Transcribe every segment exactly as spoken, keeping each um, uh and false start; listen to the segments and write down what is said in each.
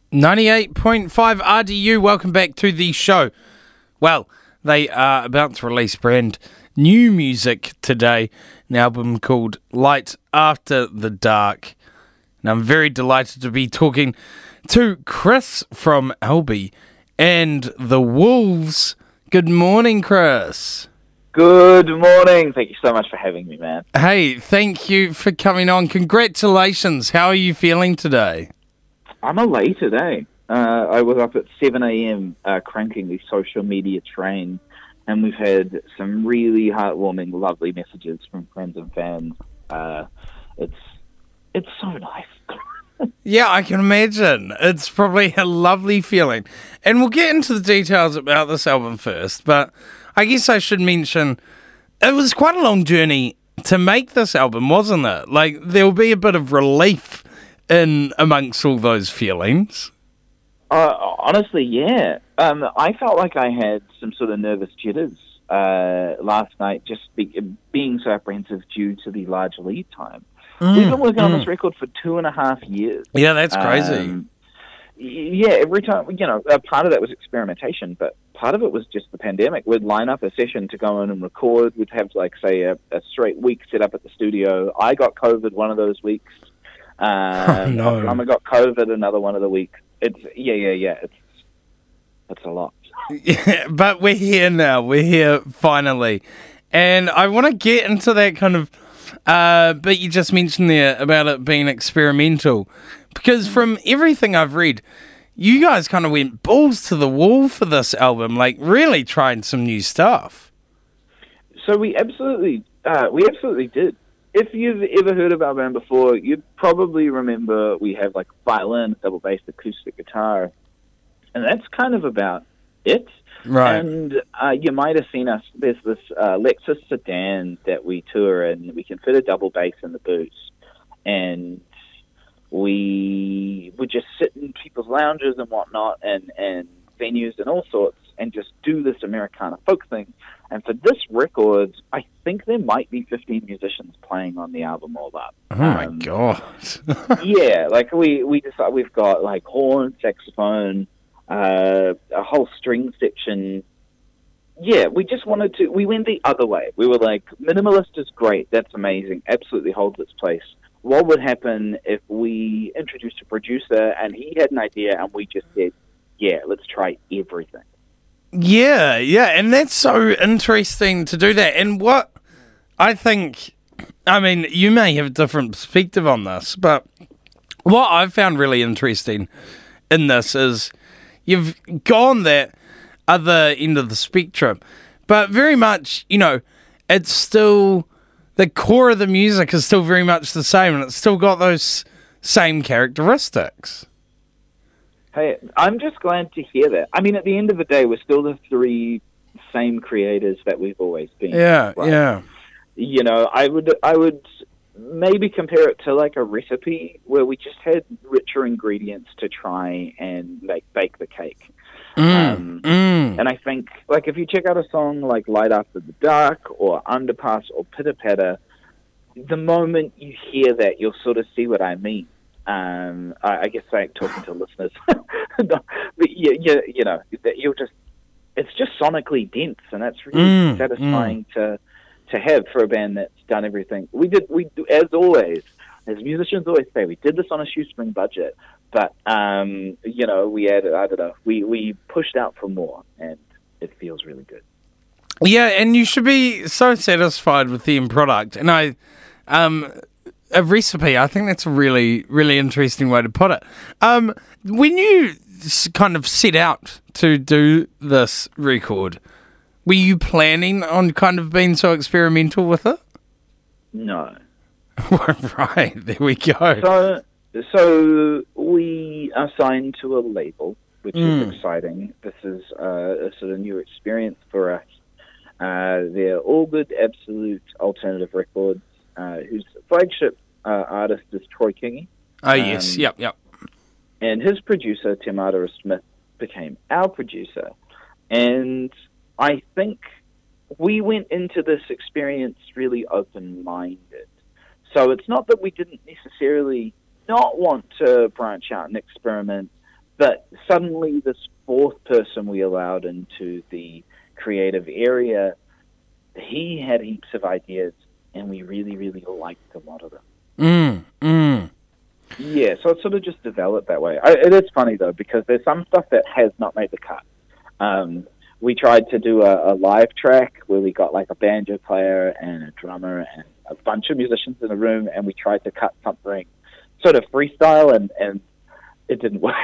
ninety-eight point five R D U, welcome back to the show. Well, they are about to release brand new music today, an album called Light After the Dark. And I'm very delighted to be talking to Chris from Albi and the Wolves. Good morning, Chris. Good morning. Thank you so much for having me, man. Hey, thank you for coming on. Congratulations. How are you feeling today? I'm elated, eh? Uh, I was up at seven a.m. Uh, cranking the social media train, and we've had some really heartwarming, lovely messages from friends and fans. Uh, it's it's so nice. Yeah, I can imagine. It's probably a lovely feeling. And we'll get into the details about this album first, but I guess I should mention it was quite a long journey to make this album, wasn't it? Like, there'll be a bit of relief in amongst all those feelings. Uh, honestly, yeah. Um, I felt like I had some sort of nervous jitters uh, last night, just be, being so apprehensive due to the large lead time. Mm, We've been working mm. on this record for two and a half years. Yeah, that's crazy. Um, yeah, every time, you know, uh, part of that was experimentation, but part of it was just the pandemic. We'd line up a session to go in and record. We'd have, like, say, a, a straight week set up at the studio. I got COVID one of those weeks. Um, oh, no. Drummer got COVID another one of the weeks. It's yeah, yeah, yeah. It's it's a lot. Yeah, but we're here now. We're here finally, and I want to get into that kind of. Uh, but you just mentioned there about it being experimental, because from everything I've read, you guys kind of went balls to the wall for this album, like really trying some new stuff. So we absolutely, uh, we absolutely did. If you've ever heard of our band before, you'd probably remember we have like violin, double bass, acoustic guitar, and that's kind of about it. Right. And uh, you might have seen us. There's this uh, Lexus sedan that we tour in. We can fit a double bass in the boot, and we would just sit in people's lounges and whatnot, and and venues and all sorts, and just do this Americana folk thing. And for this record, I think there might be fifteen musicians playing on the album all up. Oh my um, god! Yeah, like we we decide we've got like horn, saxophone, uh, a whole string section. Yeah, we just wanted to. We went the other way. We were like, minimalist is great. That's amazing. Absolutely holds its place. What would happen if we introduced a producer and he had an idea and we just said, yeah, let's try everything. Yeah, yeah, and that's so interesting to do that. And what I think, I mean, you may have a different perspective on this, but what I've found really interesting in this is you've gone that other end of the spectrum, but very much, you know, it's still, the core of the music is still very much the same, and it's still got those same characteristics. Hey, I'm just glad to hear that. I mean, at the end of the day, we're still the three same creators that we've always been. Yeah, right? yeah. You know, I would, I would maybe compare it to like a recipe where we just had richer ingredients to try and make bake the cake. Mm, um, mm. And I think, like, if you check out a song like Light After the Dark or Underpass or Pitter Patter, the moment you hear that, you'll sort of see what I mean. Um, I, I guess like talking to listeners, no, but you, you, you know, that you'll just, it's just sonically dense, and that's really mm, satisfying mm. to to have for a band that's done everything. We did, we as always, as musicians always say, we did this on a shoestring budget, but um, you know, we added, I don't know, we we pushed out for more, and it feels really good. Yeah, and you should be so satisfied with the end product, and I, um. A recipe, I think that's a really, really interesting way to put it. Um, when you kind of set out to do this record, were you planning on kind of being so experimental with it? No. Right, there we go. So, so we are signed to a label, which mm. is exciting. This is uh, a sort of new experience for us. Uh, they're All Good Absolute Alternative Records. Uh, whose flagship uh, artist is Troy Kingi. Oh, um, yes, yep, yep. And his producer, Tim Arteris Smith, became our producer. And I think we went into this experience really open-minded. So it's not that we didn't necessarily not want to branch out and experiment, But suddenly this fourth person we allowed into the creative area, he had heaps of ideas, and we really, really liked a lot of them. Mm, mm. Yeah, so it sort of just developed that way. I, it is funny, though, because there's some stuff that has not made the cut. Um, we tried to do a, a live track where we got like a banjo player and a drummer and a bunch of musicians in the room, and we tried to cut something sort of freestyle, and, and it didn't work.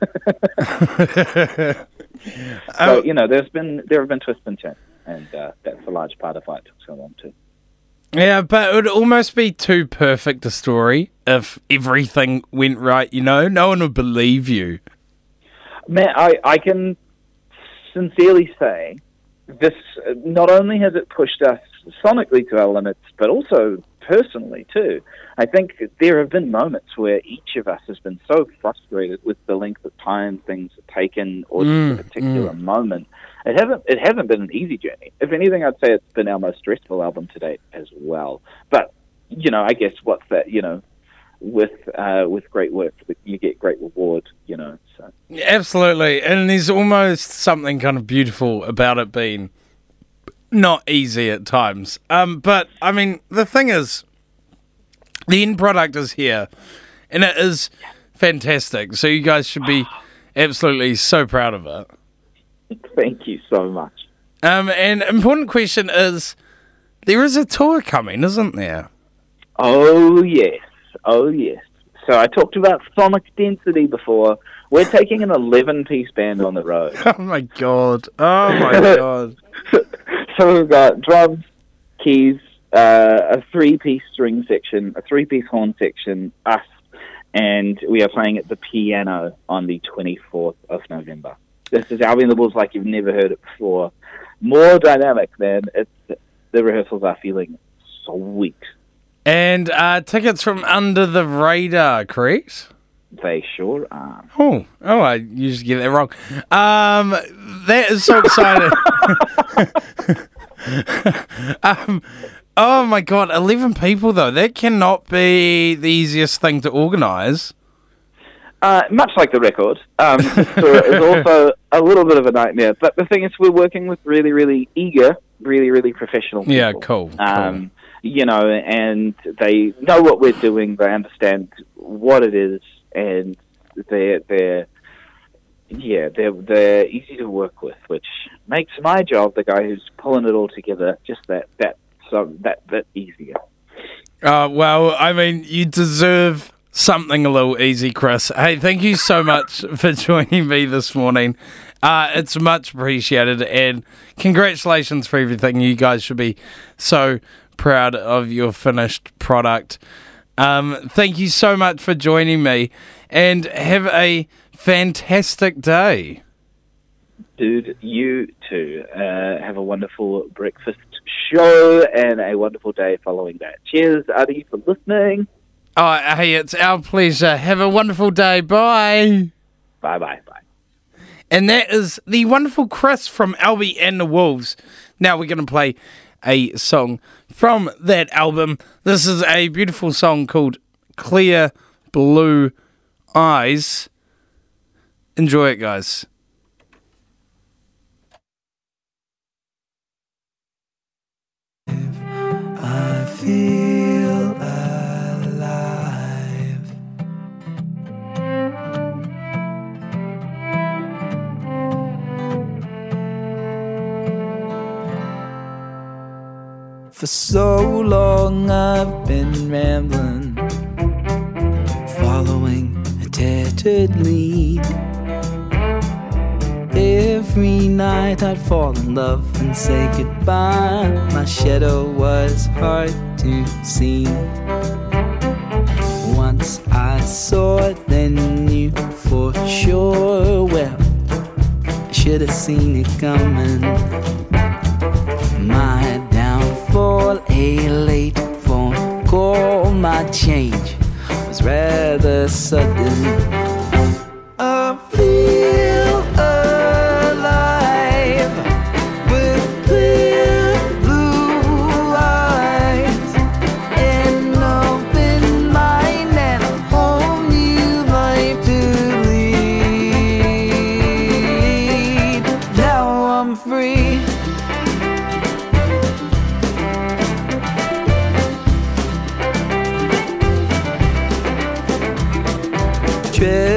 So, you know, there's been there have been twists and turns, and uh, that's a large part of why it took so long too. Yeah, but it would almost be too perfect a story if everything went right, you know? No one would believe you. Man, I, I can sincerely say this, not only has it pushed us sonically to our limits, but also personally too. I think there have been moments where each of us has been so frustrated with the length of time things have taken, or Mm, just a particular mm. moment. It hasn't it hasn't been an easy journey. If anything, I'd say it's been our most stressful album to date as well. But, you know, I guess what's that, you know, with uh, with great work, you get great reward, you know. So Absolutely. And there's almost something kind of beautiful about it being not easy at times. Um, but, I mean, the thing is, the end product is here, and it is fantastic. So you guys should be absolutely so proud of it. thank you so much. Um, and important question is, there is a tour coming, isn't there? Oh, yes. Oh, yes. So I talked about sonic density before. We're taking an eleven-piece band on the road. Oh, my God. Oh, my God. So we've got drums, keys, uh, a three-piece string section, a three-piece horn section, us, and we are playing at the piano on the twenty-fourth of November. This is Albion the Bulls like you've never heard it before. More dynamic, man. It's, the rehearsals are feeling sweet. And uh, tickets from Under the Radar, correct? They sure are. Oh, oh, I usually get that wrong. Um, that is so exciting. um, oh, my God, eleven people, though. That cannot be the easiest thing to organise. Uh, much like the record, um, this tour is also a little bit of a nightmare. But the thing is, we're working with really, really eager, really, really professional people. Yeah, cool. cool. Um, you know, and they know what we're doing. They understand what it is, and they're they're yeah they're they're easy to work with, which makes my job, the guy who's pulling it all together, just that that so that that easier. Uh, well, I mean, you deserve something a little easy, Chris. Hey, thank you so much for joining me this morning. Uh, it's much appreciated, and congratulations for everything. You guys should be so proud of your finished product. Um, thank you so much for joining me, and have a fantastic day. Dude, you too. Uh, have a wonderful breakfast show and a wonderful day following that. Cheers, Adi, for listening. Oh, hey, it's our pleasure. Have a wonderful day. Bye. Bye-bye. Bye. And that is the wonderful Chris from Albie and the Wolves. Now we're going to play a song from that album. This is a beautiful song called Clear Blue Eyes. Enjoy it, guys. I feel alive. For so long I've been rambling, following a tattered lead. Every night I'd fall in love and say goodbye. My shadow was hard to see. Once I saw it, then knew for sure. Well, I should have seen it coming. My downfall, a late phone call, my change was rather sudden. I feel alive with clear blue eyes, an open mind and a whole new life to lead.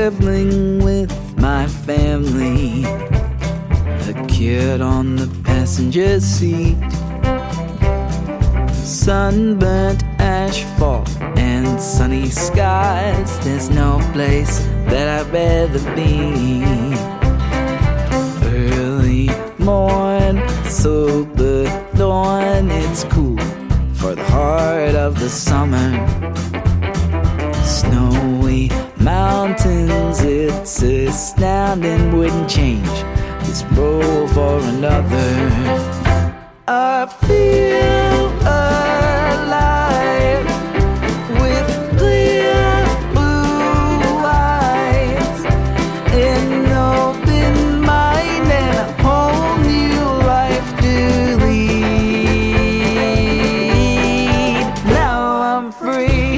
traveling with my family, a kid on the passenger seat, sunburnt asphalt and sunny skies. There's no place that I'd rather be. Early morn, sober dawn, it's cool for the heart of the summer. Snowy mountains, it's astounding, wouldn't change this road for another. I feel alive with clear blue eyes, an open mind and a whole new life to lead. Now I'm free.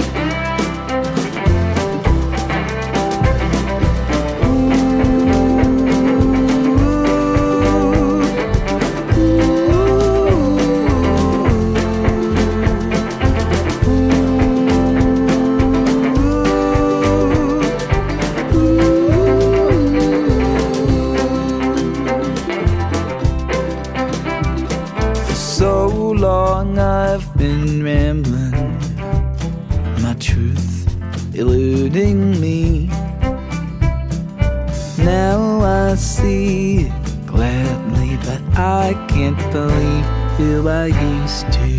So long I've been rambling, my truth eluding me. Now I see it gladly, but I can't believe who I used to